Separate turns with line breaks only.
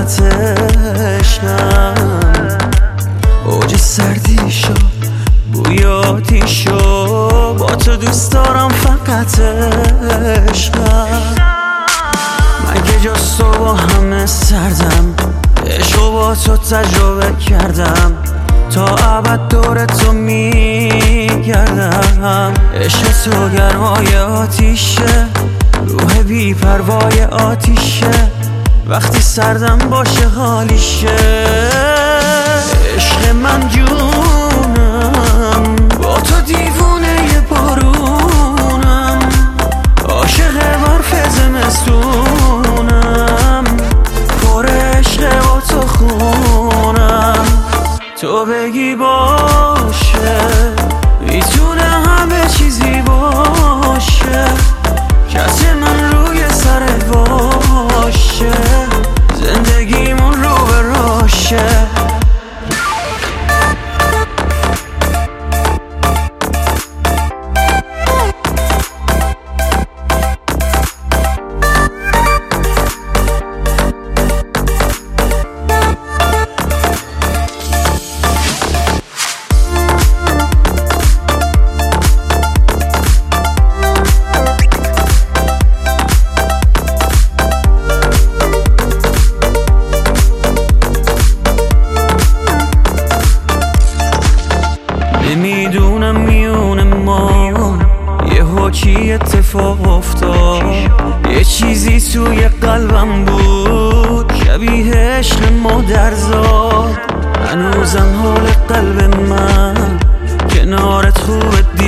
فقط عشقم، اوج سردی شو بوی آتیش شو، با تو دوست دارم فقط عشقم. من که جز تو با همه سردم، عشق با تو تجربه کردم، تا ابد دور تو میگردم. عشق تو گرمای آتیشه، روح بی پروای آتیشه، وقتی سردم باشه حالیشه. عشق من جونم، با تو دیوونه بارونم، عاشق برف زمستونم، پر عشق با تو خونم. تو بگی باشه میتونه همه چیزی باشه، کسی من روی سرت باشه، زندگیمون رو به راشه. نمیدونم میون ما یهو چی اتفاق افتاد، یه چیزی توی قلبم بود شبیه عشق مادرزاد. هنوزم حال قلب من کنارت خوبه